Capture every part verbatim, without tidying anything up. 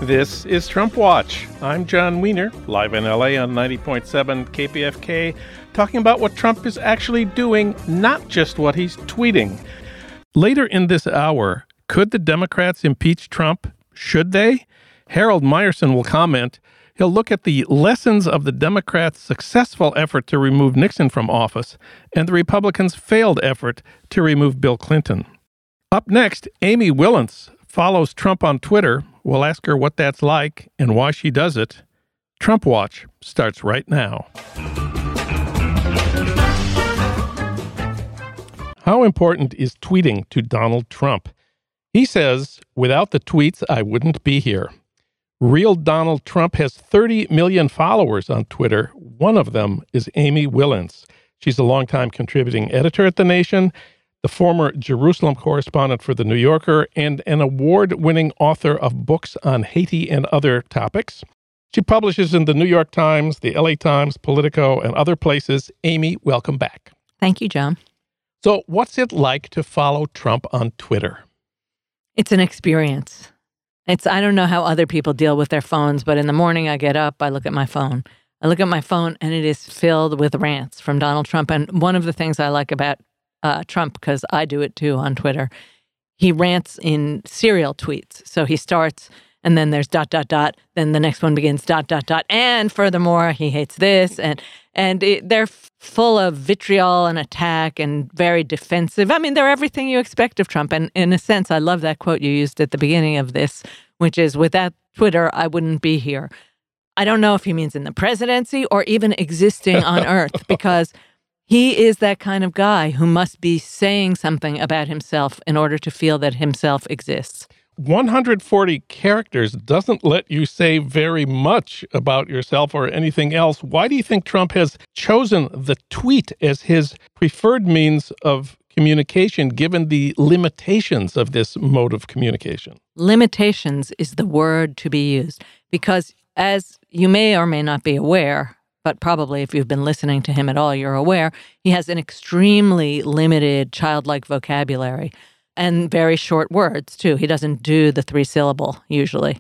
This is Trump Watch. I'm John Wiener, live in L A on ninety point seven K P F K, talking about what Trump is actually doing, not just what he's tweeting. Later in this hour, could the Democrats impeach Trump? Should they? Harold Meyerson will comment. He'll look at the lessons of the Democrats' successful effort to remove Nixon from office and the Republicans' failed effort to remove Bill Clinton. Up next, Amy Willence follows Trump on Twitter. We'll ask her what that's like and why she does it. Trump Watch starts right now. How important is tweeting to Donald Trump? He says, without the tweets, I wouldn't be here. Real Donald Trump has thirty million followers on Twitter. One of them is Amy Willence. She's a longtime contributing editor at The Nation, the former Jerusalem correspondent for The New Yorker, and an award-winning author of books on Haiti and other topics. She publishes in The New York Times, The L A Times, Politico, and other places. Amy, welcome back. Thank you, John. So what's it like to follow Trump on Twitter? It's an experience. It's I don't know how other people deal with their phones, but in the morning I get up, I look at my phone. I look at my phone, and it is filled with rants from Donald Trump. And one of the things I like about uh, Trump, because I do it too on Twitter, he rants in serial tweets. So he starts, and then there's dot, dot, dot. Then the next one begins dot, dot, dot. And furthermore, he hates this. And and it, they're full of vitriol and attack and very defensive. I mean, they're everything you expect of Trump. And in a sense, I love that quote you used at the beginning of this, which is, without Twitter, I wouldn't be here. I don't know if he means in the presidency or even existing on Earth, because he is that kind of guy who must be saying something about himself in order to feel that himself exists. one hundred forty characters doesn't let you say very much about yourself or anything else. Why do you think Trump has chosen the tweet as his preferred means of communication, given the limitations of this mode of communication? Limitations is the word to be used, because as you may or may not be aware, but probably if you've been listening to him at all, you're aware, he has an extremely limited childlike vocabulary. And very short words, too. He doesn't do the three-syllable, usually.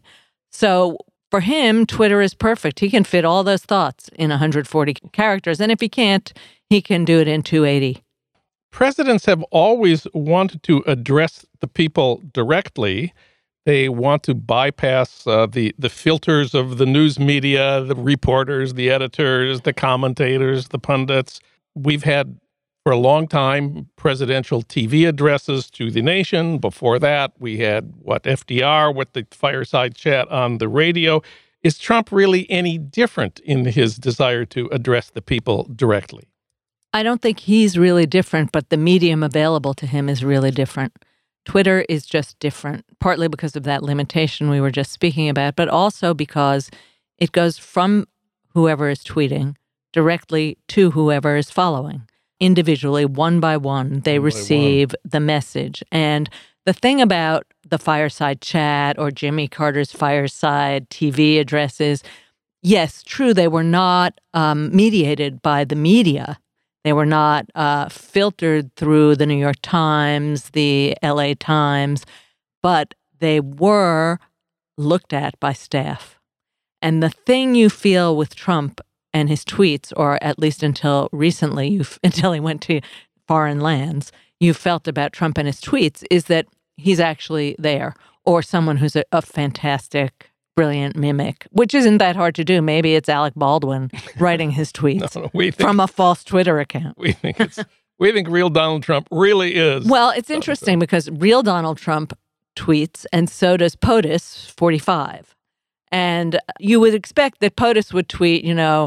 So for him, Twitter is perfect. He can fit all those thoughts in one hundred forty characters. And if he can't, he can do it in two eighty. Presidents have always wanted to address the people directly. They want to bypass uh, the, the filters of the news media, the reporters, the editors, the commentators, the pundits. We've had for a long time presidential T V addresses to the nation. Before that, we had, what, F D R with the fireside chat on the radio. Is Trump really any different in his desire to address the people directly? I don't think he's really different, but the medium available to him is really different. Twitter is just different, partly because of that limitation we were just speaking about, but also because it goes from whoever is tweeting directly to whoever is following. Individually, one by one, they one receive one. the message. And the thing about the fireside chat or Jimmy Carter's fireside T V addresses, yes, true, they were not um, mediated by the media. They were not uh, filtered through the New York Times, the L A Times, but they were looked at by staff. And the thing you feel with Trump and his tweets, or at least until recently, you until he went to foreign lands, you felt about Trump and his tweets, is that he's actually there, or someone who's a, a fantastic, brilliant mimic, which isn't that hard to do. Maybe it's Alec Baldwin writing his tweets no, we think, from a false Twitter account. We think it's we think real Donald Trump really is. Well, it's interesting because real Donald Trump tweets, and so does POTUS forty-five. And you would expect that POTUS would tweet, you know,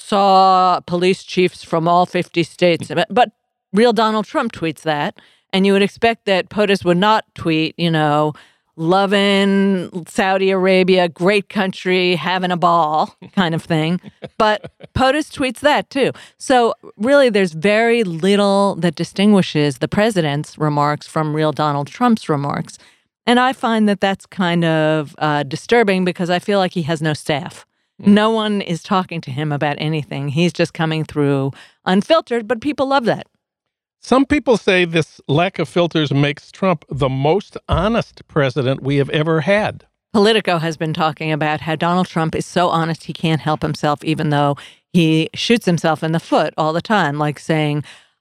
saw police chiefs from all fifty states. But, but real Donald Trump tweets that. And you would expect that POTUS would not tweet, you know, loving Saudi Arabia, great country, having a ball kind of thing. But POTUS tweets that too. So really, there's very little that distinguishes the president's remarks from real Donald Trump's remarks. And I find that that's kind of uh, disturbing because I feel like he has no staff. Mm. No one is talking to him about anything. He's just coming through unfiltered, but people love that. Some people say this lack of filters makes Trump the most honest president we have ever had. Politico has been talking about how Donald Trump is so honest he can't help himself, even though he shoots himself in the foot all the time, like saying,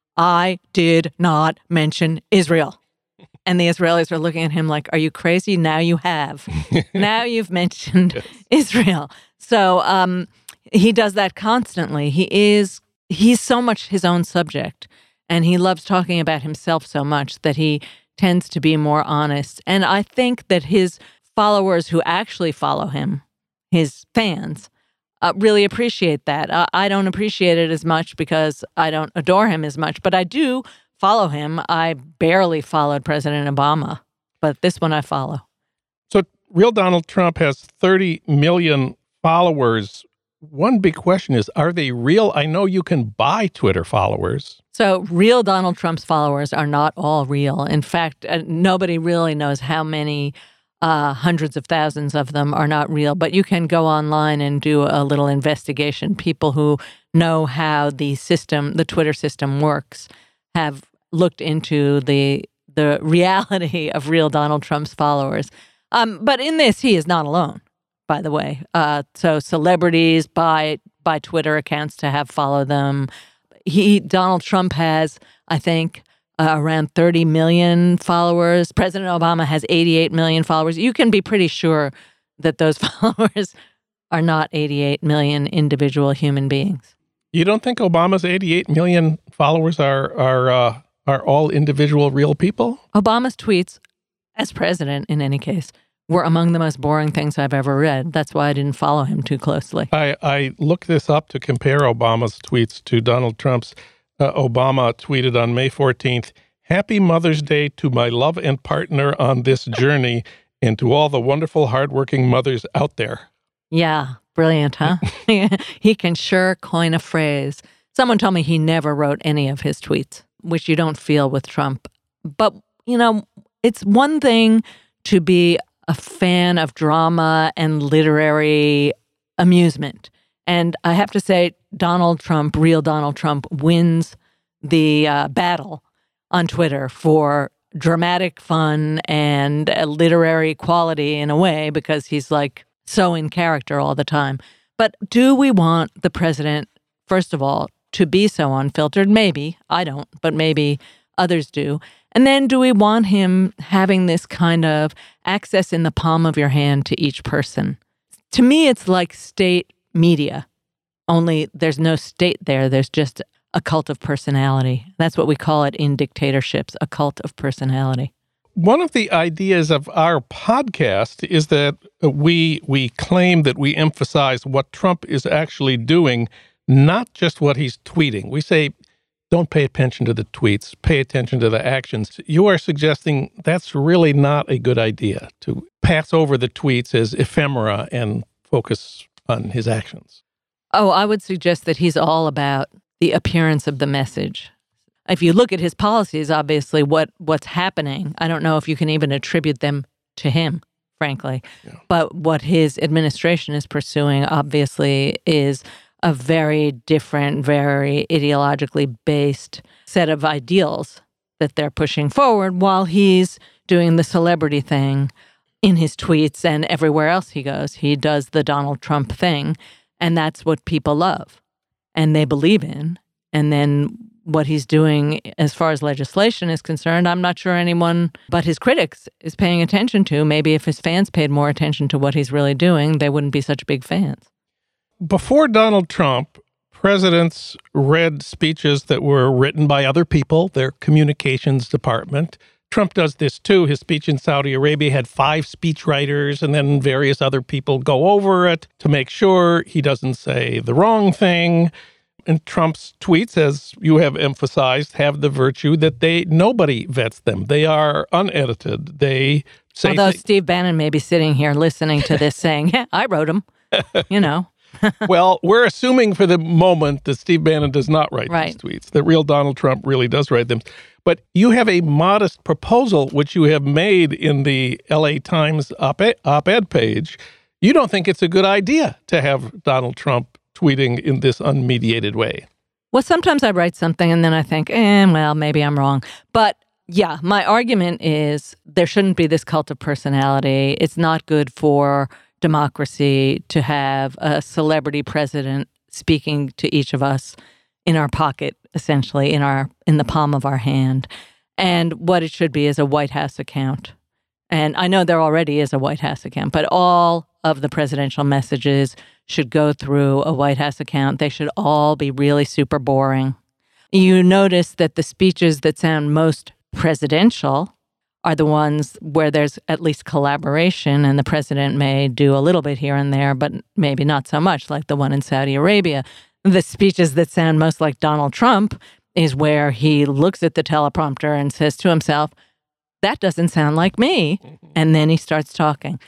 I did not mention Israel. And the Israelis are looking at him like, are you crazy? Now you have. Now you've mentioned yes. Israel. So um, he does that constantly. He is, he's so much his own subject, and he loves talking about himself so much that he tends to be more honest. And I think that his followers who actually follow him, his fans, uh, really appreciate that. Uh, I don't appreciate it as much because I don't adore him as much, but I do follow him. I barely followed President Obama, but this one I follow. So Real Donald Trump has thirty million followers. One big question is, are they real? I know you can buy Twitter followers. So real Donald Trump's followers are not all real. In fact, uh, nobody really knows how many uh, hundreds of thousands of them are not real. But you can go online and do a little investigation. People who know how the system, the Twitter system works, have looked into the the reality of real Donald Trump's followers. Um, but in this, he is not alone, by the way. Uh, so celebrities buy buy Twitter accounts to have follow them. He Donald Trump has, I think, uh, around thirty million followers. President Obama has eighty-eight million followers. You can be pretty sure that those followers are not eighty-eight million individual human beings. You don't think Obama's eighty-eight million followers are are uh, are all individual real people? Obama's tweets, as president in any case, were among the most boring things I've ever read. That's why I didn't follow him too closely. I, I looked this up to compare Obama's tweets to Donald Trump's. Uh, Obama tweeted on May fourteenth, "Happy Mother's Day to my love and partner on this journey and to all the wonderful, hardworking mothers out there." Yeah. Brilliant, huh? He can sure coin a phrase. Someone told me he never wrote any of his tweets, which you don't feel with Trump. But, you know, it's one thing to be a fan of drama and literary amusement. And I have to say, Donald Trump, real Donald Trump, wins the uh, battle on Twitter for dramatic fun and uh, literary quality in a way, because he's like so in character all the time. But do we want the president, first of all, to be so unfiltered? Maybe. I don't, but maybe others do. And then do we want him having this kind of access in the palm of your hand to each person? To me, it's like state media, only there's no state there. There's just a cult of personality. That's what we call it in dictatorships, a cult of personality. One of the ideas of our podcast is that we we claim that we emphasize what Trump is actually doing, not just what he's tweeting. We say, don't pay attention to the tweets, pay attention to the actions. You are suggesting that's really not a good idea, to pass over the tweets as ephemera and focus on his actions. Oh, I would suggest that he's all about the appearance of the message. If you look at his policies, obviously, what what's happening, I don't know if you can even attribute them to him, frankly. Yeah. But what his administration is pursuing, obviously, is a very different, very ideologically based set of ideals that they're pushing forward, while he's doing the celebrity thing in his tweets and everywhere else he goes. He does the Donald Trump thing, and that's what people love and they believe in. And then what he's doing as far as legislation is concerned, I'm not sure anyone but his critics is paying attention to. Maybe if his fans paid more attention to what he's really doing, they wouldn't be such big fans. Before Donald Trump, presidents read speeches that were written by other people, their communications department. Trump does this too. His speech in Saudi Arabia had five speechwriters, and then various other people go over it to make sure he doesn't say the wrong thing. And Trump's tweets, as you have emphasized, have the virtue that they nobody vets them. They are unedited. They say Although th- Steve Bannon may be sitting here listening to this saying, yeah, I wrote them, you know. Well, we're assuming for the moment that Steve Bannon does not write right. these tweets, that real Donald Trump really does write them. But you have a modest proposal, which you have made in the L A Times op-ed, op-ed page. You don't think it's a good idea to have Donald Trump tweeting in this unmediated way? Well, sometimes I write something and then I think, eh, well, maybe I'm wrong. But Yeah, my argument is there shouldn't be this cult of personality. It's not good for democracy to have a celebrity president speaking to each of us in our pocket, essentially, in our in the palm of our hand. And what it should be is a White House account. And I know there already is a White House account, but all of the presidential messages should go through a White House account. They should all be really super boring. You notice that the speeches that sound most presidential are the ones where there's at least collaboration, and the president may do a little bit here and there, but maybe not so much, like the one in Saudi Arabia. The speeches that sound most like Donald Trump is where he looks at the teleprompter and says to himself, that doesn't sound like me. And then he starts talking.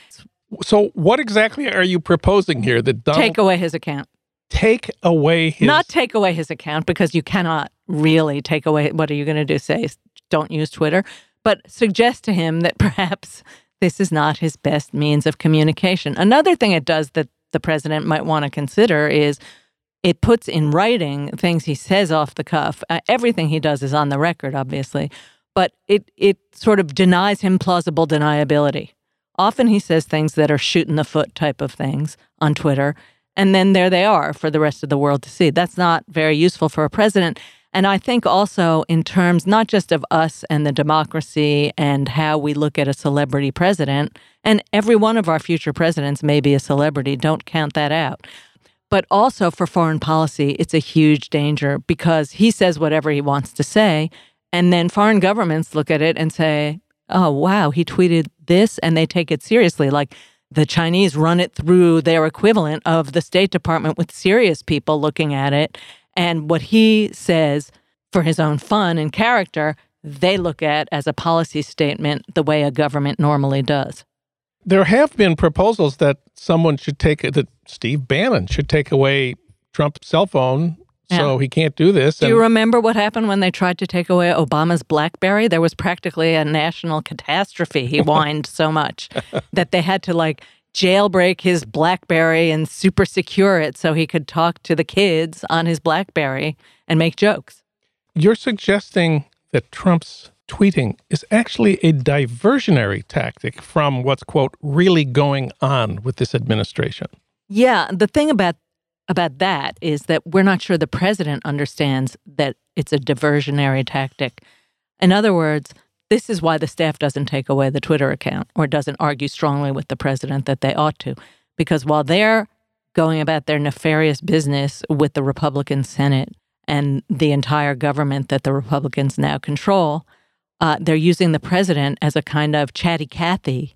So what exactly are you proposing here? That Donald Take away his account. Take away his... Not take away his account, because you cannot really take away... What are you going to do? Say, don't use Twitter? But suggest to him that perhaps this is not his best means of communication. Another thing it does that the president might want to consider is it puts in writing things he says off the cuff. Uh, everything he does is on the record, obviously. But it, it sort of denies him plausible deniability. Often he says things that are shoot in the foot type of things on Twitter, and then there they are for the rest of the world to see. That's not very useful for a president. And I think also in terms not just of us and the democracy and how we look at a celebrity president, and every one of our future presidents may be a celebrity, don't count that out. But also for foreign policy, it's a huge danger because he says whatever he wants to say, and then foreign governments look at it and say, oh, wow, he tweeted this, and they take it seriously. Like the Chinese run it through their equivalent of the State Department with serious people looking at it. And what he says for his own fun and character, they look at as a policy statement the way a government normally does. There have been proposals that someone should take, that Steve Bannon should take away Trump's cell phone so yeah. he can't do this. Do and you remember what happened when they tried to take away Obama's BlackBerry? There was practically a national catastrophe. He whined so much that they had to like jailbreak his BlackBerry and super secure it so he could talk to the kids on his BlackBerry and make jokes. You're suggesting that Trump's tweeting is actually a diversionary tactic from what's, quote, really going on with this administration. Yeah, the thing about about that is that we're not sure the president understands that it's a diversionary tactic. In other words, this is why the staff doesn't take away the Twitter account or doesn't argue strongly with the president that they ought to. Because while they're going about their nefarious business with the Republican Senate and the entire government that the Republicans now control, uh, they're using the president as a kind of chatty Cathy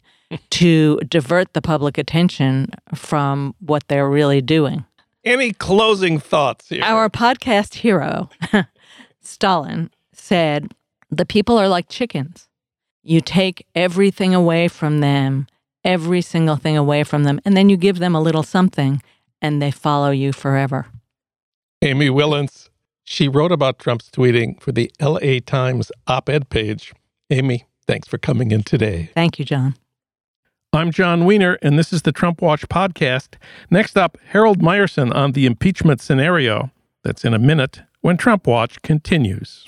to divert the public attention from what they're really doing. Any closing thoughts here? Our podcast hero, Stalin, said, the people are like chickens. You take everything away from them, every single thing away from them, and then you give them a little something, and they follow you forever. Amy Willens, she wrote about Trump's tweeting for the L A Times op-ed page. Amy, thanks for coming in today. Thank you, John. I'm John Wiener, and this is the Trump Watch podcast. Next up, Harold Meyerson on the impeachment scenario. That's in a minute when Trump Watch continues.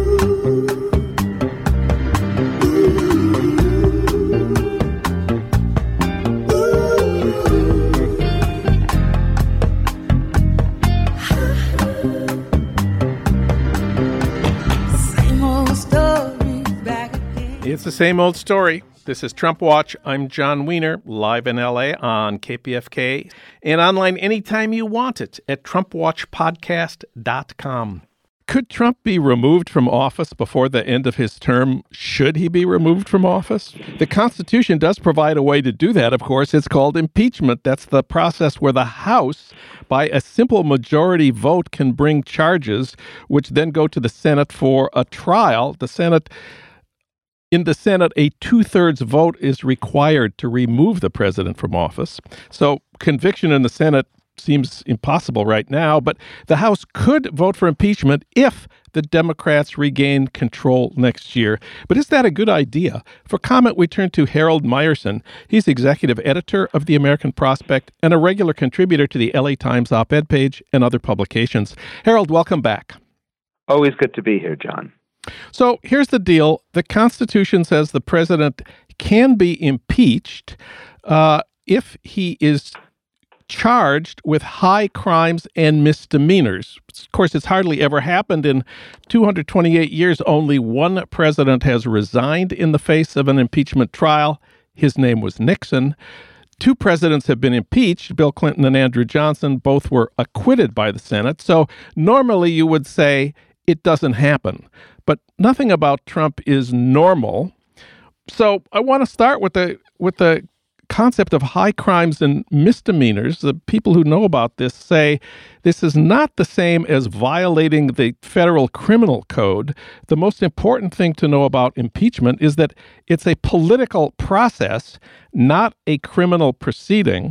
It's the same old story. This is Trump Watch. I'm John Wiener, live in L A on K P F K and online anytime you want it at trump watch podcast dot com. Could Trump be removed from office before the end of his term? Should he be removed from office? The Constitution does provide a way to do that, of course. It's called impeachment. That's the process where the House, by a simple majority vote, can bring charges, which then go to the Senate for a trial. The Senate... In the Senate, a two-thirds vote is required to remove the president from office. So conviction in the Senate seems impossible right now, but the House could vote for impeachment if the Democrats regain control next year. But is that a good idea? For comment, we turn to Harold Meyerson. He's executive editor of the American Prospect and a regular contributor to the L A Times op-ed page and other publications. Harold, welcome back. Always good to be here, John. So here's the deal. The Constitution says the president can be impeached uh, if he is charged with high crimes and misdemeanors. Of course, it's hardly ever happened. In two hundred twenty-eight years, only one president has resigned in the face of an impeachment trial. His name was Nixon. Two presidents have been impeached, Bill Clinton and Andrew Johnson. Both were acquitted by the Senate. So normally you would say it doesn't happen. But nothing about Trump is normal. So I want to start with the with the concept of high crimes and misdemeanors. The people who know about this say this is not the same as violating the federal criminal code. The most important thing to know about impeachment is that it's a political process, not a criminal proceeding.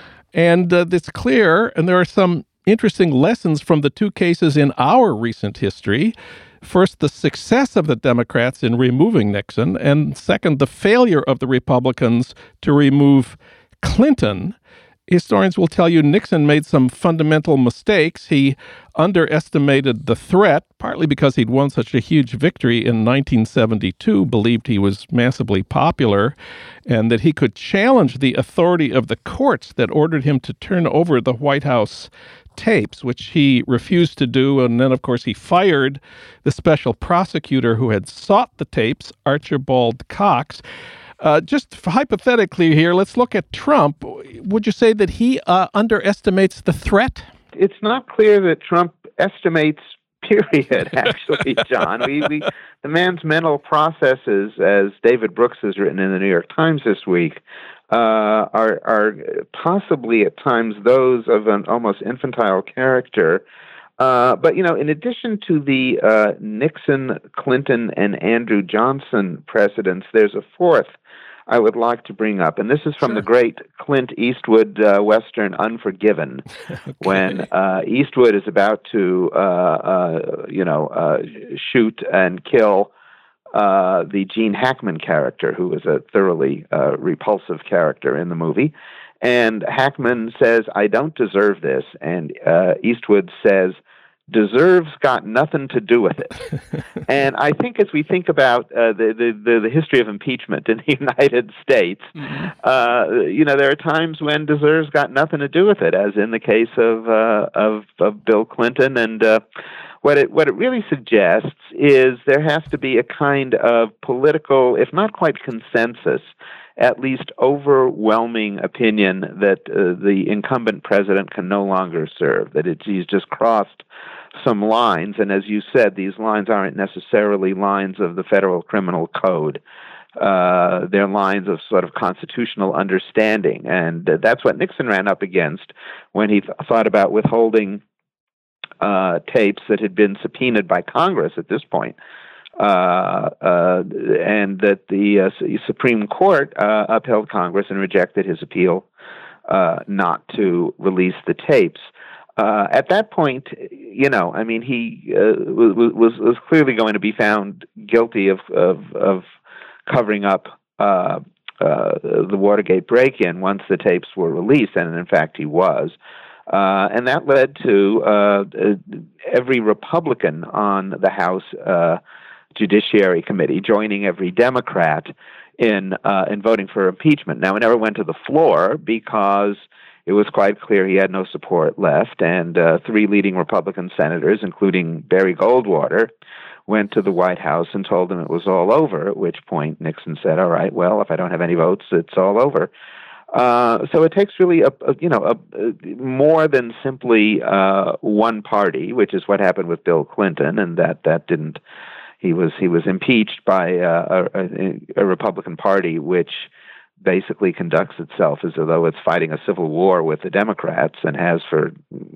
And uh, it's clear, and there are some interesting lessons from the two cases in our recent history. First, the success of the Democrats in removing Nixon, and second, the failure of the Republicans to remove Clinton. Historians will tell you Nixon made some fundamental mistakes. He underestimated the threat, partly because he'd won such a huge victory in nineteen seventy-two, believed he was massively popular, and that he could challenge the authority of the courts that ordered him to turn over the White House tapes, which he refused to do. And then, of course, he fired the special prosecutor who had sought the tapes, Archibald Cox. Uh, just hypothetically here, let's look at Trump. Would you say that he uh, underestimates the threat? It's not clear that Trump estimates, period, actually, John. we, we, the man's mental processes, as David Brooks has written in the New York Times this week, Uh, are, are possibly at times those of an almost infantile character. Uh, but, you know, in addition to the uh, Nixon, Clinton, and Andrew Johnson presidents, there's a fourth I would like to bring up. And this is from sure. the great Clint Eastwood uh, Western Unforgiven, okay. when uh, Eastwood is about to, uh, uh, you know, uh, shoot and kill Uh, the Gene Hackman character, who was a thoroughly uh, repulsive character in the movie. And Hackman says, "I don't deserve this." And uh, Eastwood says, "Deserves got nothing to do with it." And I think as we think about uh, the, the, the history of impeachment in the United States, mm-hmm. uh, you know, there are times when deserves got nothing to do with it, as in the case of, uh, of, of Bill Clinton. And uh, What it what it really suggests is there has to be a kind of political, if not quite consensus, at least overwhelming opinion that uh, the incumbent president can no longer serve, that it's, he's just crossed some lines. And as you said, these lines aren't necessarily lines of the federal criminal code. Uh, they're lines of sort of constitutional understanding. And uh, that's what Nixon ran up against when he th- thought about withholding Uh, tapes that had been subpoenaed by Congress at this point, uh, uh, and that the uh, Supreme Court uh, upheld Congress and rejected his appeal uh, not to release the tapes. Uh, at that point, you know, I mean, he uh, was was clearly going to be found guilty of of, of covering up uh, uh, the Watergate break-in once the tapes were released, and in fact, he was. Uh, and that led to uh, every Republican on the House uh, Judiciary Committee joining every Democrat in uh, in voting for impeachment. Now, it never went to the floor because it was quite clear he had no support left, and uh, three leading Republican senators, including Barry Goldwater, went to the White House and told them it was all over, at which point Nixon said, "All right, well, if I don't have any votes, it's all over." Uh, so it takes really a, a you know a, a more than simply uh, one party, which is what happened with Bill Clinton, and that that didn't. He was he was impeached by uh, a, a Republican Party, which basically conducts itself as though it's fighting a civil war with the Democrats and has for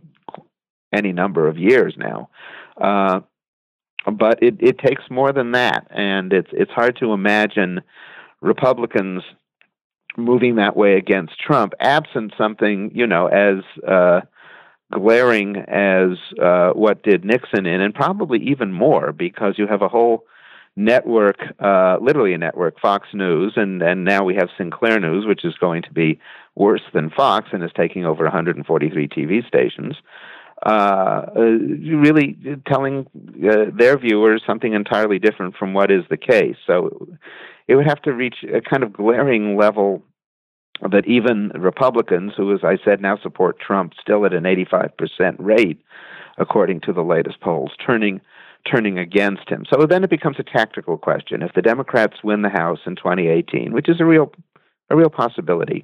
any number of years now. Uh, but it, it takes more than that, and it's it's hard to imagine Republicans moving that way against Trump, absent something, you know, as uh, glaring as uh, what did Nixon in, and probably even more, because you have a whole network, uh, literally a network, Fox News, and, and now we have Sinclair News, which is going to be worse than Fox and is taking over one hundred forty-three T V stations. uh, uh, really telling uh, their viewers something entirely different from what is the case. So it would have to reach a kind of glaring level that even Republicans, who, as I said, now support Trump still at an eighty-five percent rate, according to the latest polls, turning turning against him. So then it becomes a tactical question. If the Democrats win the House in twenty eighteen, which is a real a real possibility,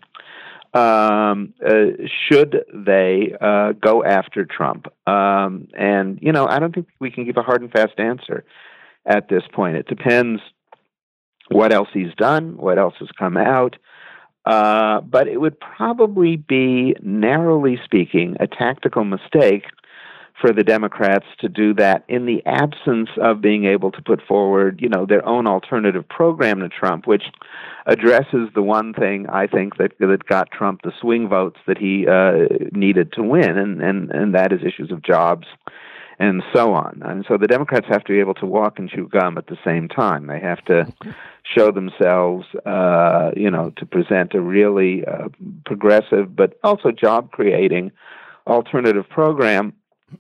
um, uh, should they uh, go after Trump? Um, and, you know, I don't think we can give a hard and fast answer at this point. It depends what else he's done, what else has come out. Uh, but it would probably be, narrowly speaking, a tactical mistake for the Democrats to do that in the absence of being able to put forward, you know, their own alternative program to Trump, which addresses the one thing I think that that got Trump the swing votes that he uh, needed to win, and, and, and that is issues of jobs and so on. And so the Democrats have to be able to walk and chew gum at the same time. They have to show themselves, uh, you know, to present a really uh, progressive but also job-creating alternative program.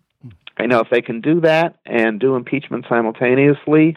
I know if they can do that and do impeachment simultaneously,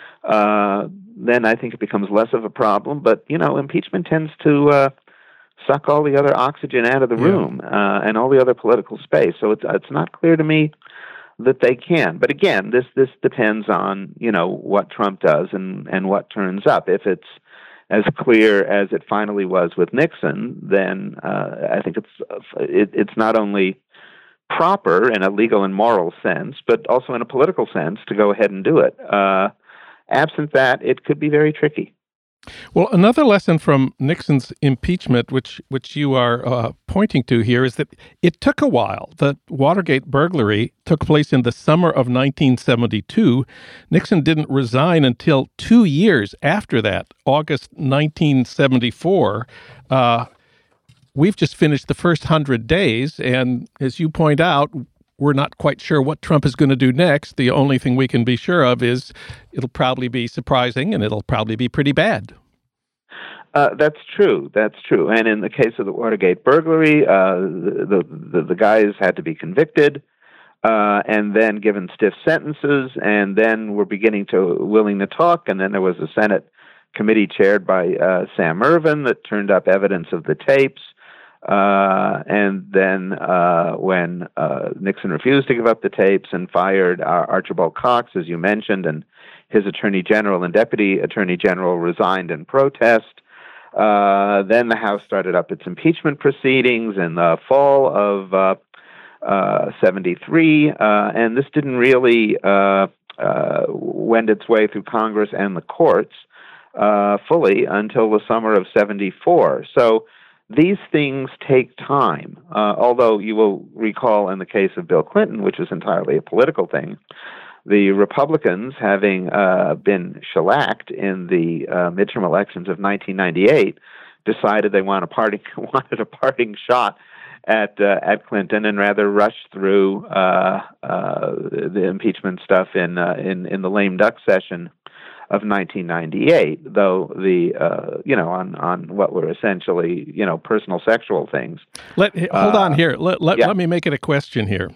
uh, then I think it becomes less of a problem. But, you know, impeachment tends to uh, suck all the other oxygen out of the room uh, and all the other political space. So it's it's not clear to me that they can. But again, this this depends on, you know, what Trump does and, and what turns up. If it's as clear as it finally was with Nixon, then uh, I think it's it, it's not only proper in a legal and moral sense, but also in a political sense to go ahead and do it. Uh, absent that, it could be very tricky. Well, another lesson from Nixon's impeachment, which which you are uh, pointing to here, is that it took a while. The Watergate burglary took place in the summer of nineteen seventy-two. Nixon didn't resign until two years after that, August nineteen seventy-four. Uh, we've just finished the first hundred days, and as you point out, we're not quite sure what Trump is going to do next. The only thing we can be sure of is it'll probably be surprising and it'll probably be pretty bad. Uh, that's true. That's true. And in the case of the Watergate burglary, uh, the, the the guys had to be convicted uh, and then given stiff sentences, and then were beginning to willing to talk. And then there was a Senate committee chaired by uh, Sam Ervin that turned up evidence of the tapes. Uh, and then uh, when uh, Nixon refused to give up the tapes and fired uh, Archibald Cox, as you mentioned, and his attorney general and deputy attorney general resigned in protest, uh, then the House started up its impeachment proceedings in the fall of uh, uh, seventy-three, uh, and this didn't really uh, uh, wend its way through Congress and the courts uh, fully until the summer of seventy-four. So these things take time, uh, although you will recall in the case of Bill Clinton, which was entirely a political thing, the Republicans, having uh, been shellacked in the uh, midterm elections of nineteen ninety-eight, decided they want a parting, wanted a parting shot at uh, at Clinton, and rather rushed through uh, uh, the impeachment stuff in uh, in in the lame duck session of nineteen ninety-eight, though the uh, you know on, on what were essentially you know personal sexual things. Let hold uh, on here. Let let, yeah. let me make it a question here.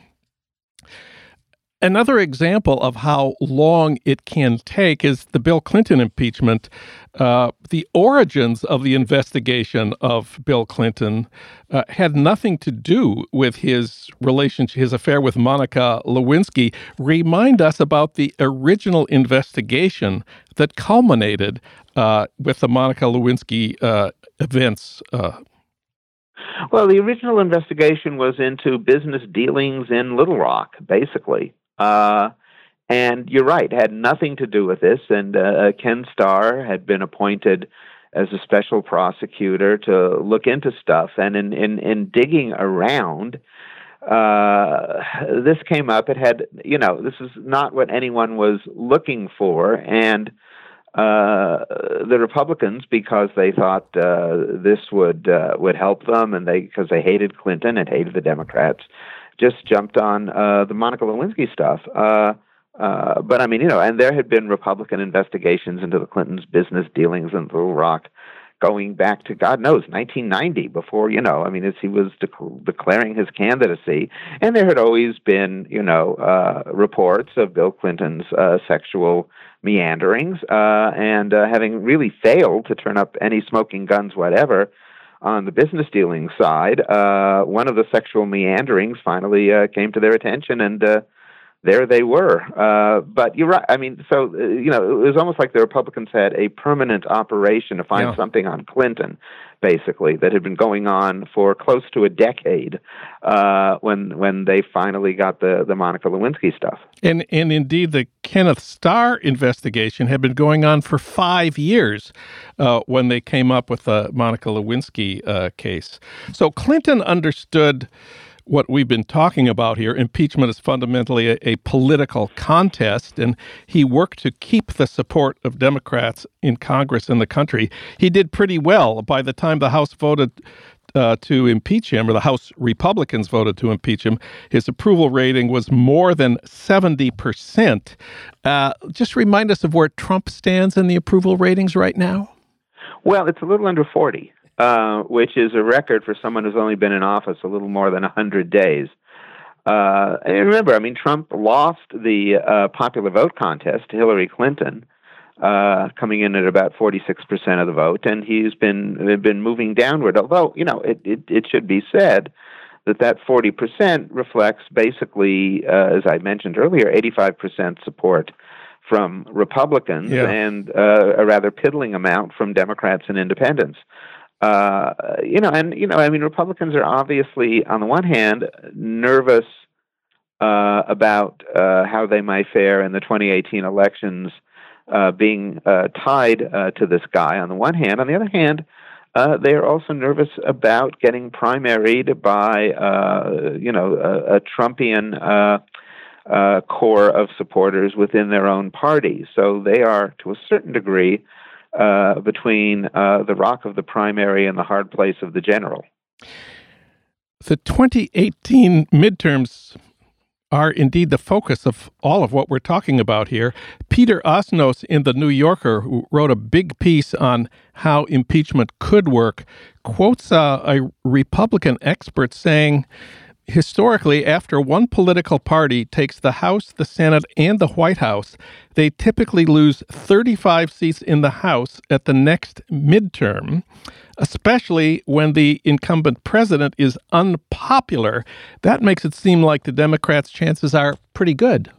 Another example of how long it can take is the Bill Clinton impeachment. Uh, the origins of the investigation of Bill Clinton uh, had nothing to do with his relationship, his affair with Monica Lewinsky. Remind us about the original investigation that culminated uh, with the Monica Lewinsky uh, events. Uh, well, the original investigation was into business dealings in Little Rock, basically. Uh, and you're right, had nothing to do with this. And uh, Ken Starr had been appointed as a special prosecutor to look into stuff. And in, in, in digging around, uh, this came up. It had, you know, this is not what anyone was looking for. And uh, the Republicans, because they thought uh, this would uh, would help them, and they because they hated Clinton and hated the Democrats, just jumped on uh, the Monica Lewinsky stuff. Uh, uh, but I mean, you know, and there had been Republican investigations into the Clintons' business dealings in Little Rock going back to, God knows, nineteen ninety, before, you know, I mean, as he was de- declaring his candidacy. And there had always been, you know, uh, reports of Bill Clinton's uh, sexual meanderings, uh, and uh, having really failed to turn up any smoking guns, whatever, on the business dealing side, uh, one of the sexual meanderings finally uh, came to their attention, and uh, there they were. Uh, but you're right. I mean, so, uh, you know, it was almost like the Republicans had a permanent operation to find yeah. something on Clinton, basically, that had been going on for close to a decade uh, when when they finally got the, the Monica Lewinsky stuff. And, and indeed, the Kenneth Starr investigation had been going on for five years uh, when they came up with the Monica Lewinsky uh, case. So Clinton understood what we've been talking about here. Impeachment is fundamentally a, a political contest, and he worked to keep the support of Democrats in Congress and the country. He did pretty well. By the time the House voted uh, to impeach him, or the House Republicans voted to impeach him, his approval rating was more than seventy percent. Uh, just remind us of where Trump stands in the approval ratings right now. Well, it's a little under forty. Uh, which is a record for someone who's only been in office a little more than one hundred days. Uh, and remember, I mean, Trump lost the uh, popular vote contest to Hillary Clinton, uh, coming in at about forty-six percent of the vote, and he's been been moving downward. Although, you know, it, it, it should be said that that forty percent reflects basically, uh, as I mentioned earlier, eighty-five percent support from Republicans yeah. and uh, a rather piddling amount from Democrats and independents. Uh, you know, and, you know, I mean, Republicans are obviously, on the one hand, nervous uh, about uh, how they might fare in the twenty eighteen elections, uh, being uh, tied uh, to this guy, on the one hand. On the other hand, uh, they are also nervous about getting primaried by, uh, you know, a, a Trumpian uh, uh, core of supporters within their own party. So they are, to a certain degree, Uh, between uh, the rock of the primary and the hard place of the general. The twenty eighteen midterms are indeed the focus of all of what we're talking about here. Peter Osnos in The New Yorker, who wrote a big piece on how impeachment could work, quotes uh, a Republican expert saying, historically, after one political party takes the House, the Senate, and the White House, they typically lose thirty-five seats in the House at the next midterm, especially when the incumbent president is unpopular. That makes it seem like the Democrats' chances are pretty good.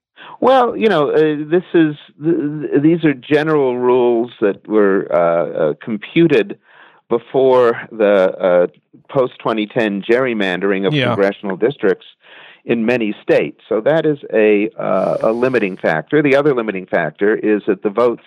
Well, you know, uh, this is th- these are general rules that were uh, uh, computed before the uh, post twenty ten gerrymandering of yeah. congressional districts in many states. So that is a uh, a limiting factor. The other limiting factor is that the votes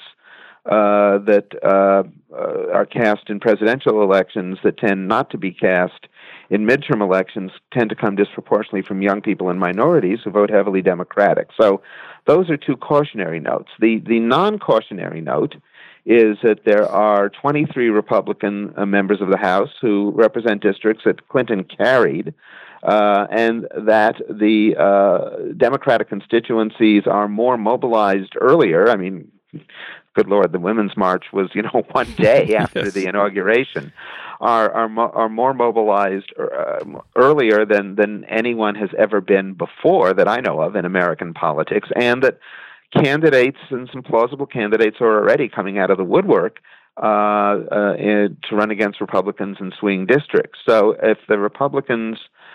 uh, that uh, uh, are cast in presidential elections that tend not to be cast in midterm elections tend to come disproportionately from young people and minorities who vote heavily Democratic. So those are two cautionary notes. The the non-cautionary note is that there are twenty-three Republican uh, members of the House who represent districts that Clinton carried, uh, and that the uh, Democratic constituencies are more mobilized earlier. I mean, good Lord, the Women's March was, you know, one day after yes. the inauguration, are are, mo- are more mobilized uh, earlier than, than anyone has ever been before that I know of in American politics, and that candidates and some plausible candidates are already coming out of the woodwork uh, uh, in, to run against Republicans in swing districts. So if the Republicans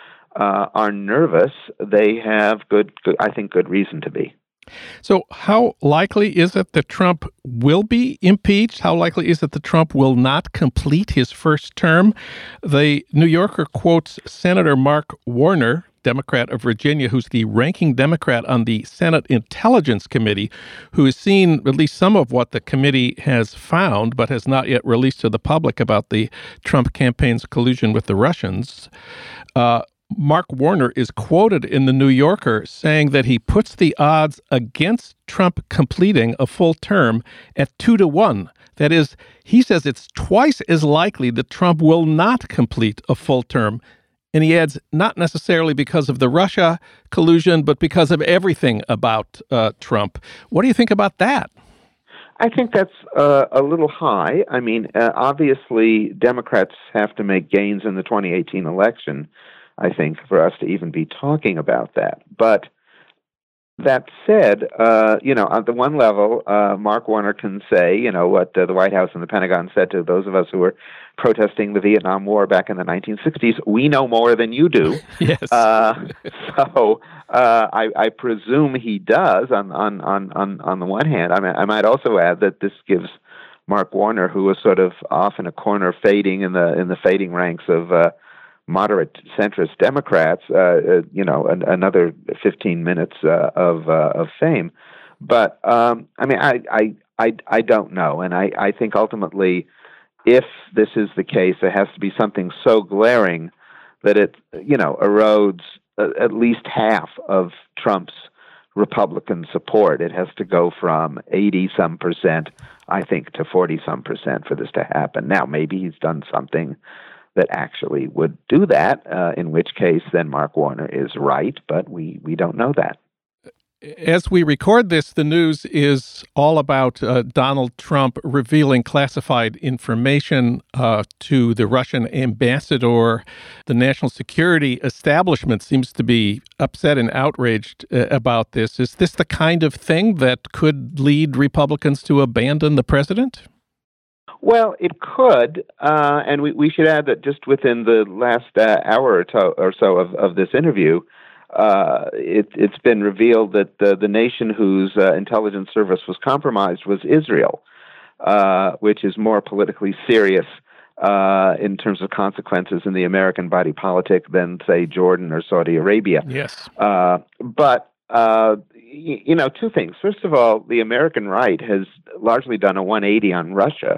uh, are nervous, they have good, good, I think, good reason to be. So how likely is it that Trump will be impeached? How likely is it that Trump will not complete his first term? The New Yorker quotes Senator Mark Warner, Democrat of Virginia, who's the ranking Democrat on the Senate Intelligence Committee, who has seen at least some of what the committee has found, but has not yet released to the public about the Trump campaign's collusion with the Russians. Uh, Mark Warner is quoted in The New Yorker saying that he puts the odds against Trump completing a full term at two to one. That is, he says it's twice as likely that Trump will not complete a full term. And he adds, not necessarily because of the Russia collusion, but because of everything about uh, Trump. What do you think about that? I think that's uh, a little high. I mean, uh, obviously, Democrats have to make gains in the twenty eighteen election, I think, for us to even be talking about that. But that said, uh, you know, on the one level, uh, Mark Warner can say, you know, what uh, the White House and the Pentagon said to those of us who were protesting the Vietnam War back in the nineteen sixties. We know more than you do. Yes. Uh, so uh, I, I presume he does. On on on on, on the one hand, I mean, I might also add that this gives Mark Warner, who was sort of off in a corner, fading in the in the fading ranks of Uh, moderate centrist Democrats, uh, uh, you know, an, another fifteen minutes uh, of uh, of fame. But um, I mean, I, I I I don't know, and I, I think ultimately, if this is the case, there has to be something so glaring that it, you know, erodes uh, at least half of Trump's Republican support. It has to go from eighty some percent, I think, to forty some percent for this to happen. Now, maybe he's done something that actually would do that, uh, in which case then Mark Warner is right, but we, we don't know that. As we record this, the news is all about uh, Donald Trump revealing classified information uh, to the Russian ambassador. The national security establishment seems to be upset and outraged uh, about this. Is this the kind of thing that could lead Republicans to abandon the president? Well, it could, uh, and we, we should add that just within the last uh, hour or, to, or so of, of this interview, uh, it, it's been revealed that the, the nation whose uh, intelligence service was compromised was Israel, uh, which is more politically serious uh, in terms of consequences in the American body politic than, say, Jordan or Saudi Arabia. Yes. Uh, but Uh, you know, two things. First of all, the American right has largely done a one eighty on Russia,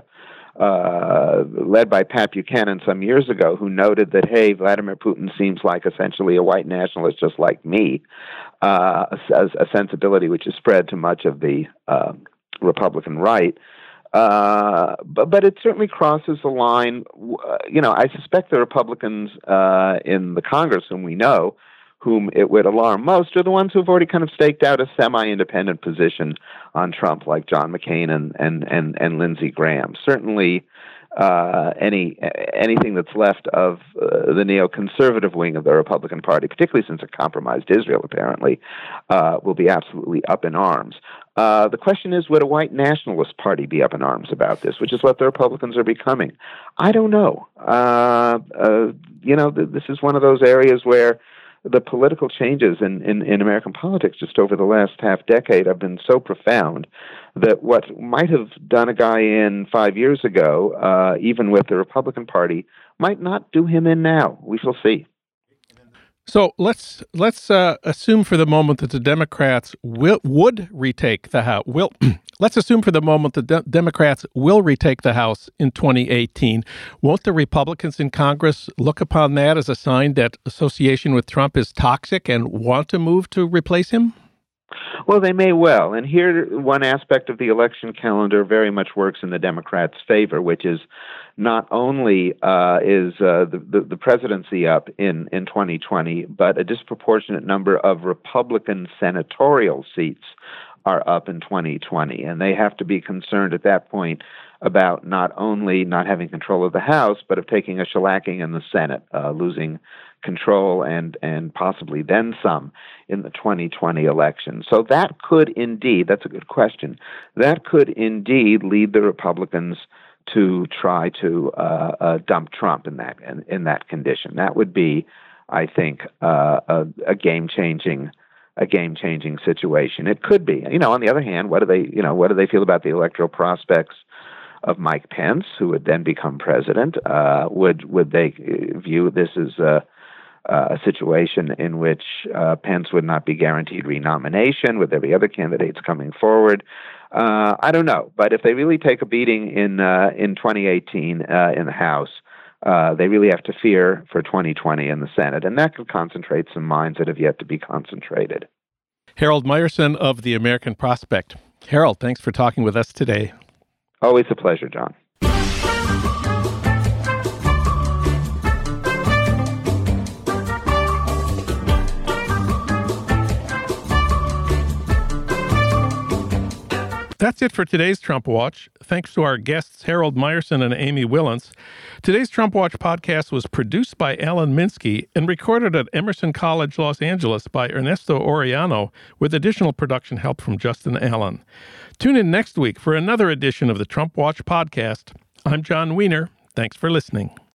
uh, led by Pat Buchanan some years ago, who noted that, hey, Vladimir Putin seems like essentially a white nationalist just like me, uh, a, a sensibility which is spread to much of the uh, Republican right. Uh, but, but it certainly crosses the line. Uh, you know, I suspect the Republicans uh, in the Congress, whom we know, whom it would alarm most, are the ones who've already kind of staked out a semi-independent position on Trump, like John McCain and and and, and Lindsey Graham. Certainly, uh, any anything that's left of uh, the neoconservative wing of the Republican Party, particularly since it compromised Israel, apparently, uh, will be absolutely up in arms. Uh, the question is, would a white nationalist party be up in arms about this, which is what the Republicans are becoming? I don't know. Uh, uh, you know, th- this is one of those areas where the political changes in, in, in American politics just over the last half decade have been so profound that what might have done a guy in five years ago, uh, even with the Republican Party, might not do him in now. We shall see. So let's let's uh, assume for the moment that the Democrats will would retake the House. Will let's assume for the moment that the Democrats will retake the House in twenty eighteen. Won't the Republicans in Congress look upon that as a sign that association with Trump is toxic and want to move to replace him? Well, they may well. And here, one aspect of the election calendar very much works in the Democrats' favor, which is not only uh, is uh, the, the, the presidency up in, in twenty twenty, but a disproportionate number of Republican senatorial seats are up in twenty twenty. And they have to be concerned at that point about not only not having control of the House, but of taking a shellacking in the Senate, uh, losing control and and possibly then some in the twenty twenty election. So that could indeed, that's a good question, that could indeed lead the Republicans to try to uh, uh, dump Trump in that in, in that condition. That would be, I think, uh, a, a game-changing a game-changing situation. It could be. You know, on the other hand, what do they you know what do they feel about the electoral prospects of Mike Pence, who would then become president? Uh, would would they view this as a Uh, a situation in which uh, Pence would not be guaranteed renomination? Would there be other candidates coming forward? Uh, I don't know. But if they really take a beating in uh, in twenty eighteen uh, in the House, uh, they really have to fear for twenty twenty in the Senate. And that could concentrate some minds that have yet to be concentrated. Harold Meyerson of the American Prospect. Harold, thanks for talking with us today. Always a pleasure, John. That's it for today's Trump Watch. Thanks to our guests, Harold Meyerson and Amy Willans. Today's Trump Watch podcast was produced by Alan Minsky and recorded at Emerson College, Los Angeles by Ernesto Oriano, with additional production help from Justin Allen. Tune in next week for another edition of the Trump Watch podcast. I'm John Wiener. Thanks for listening.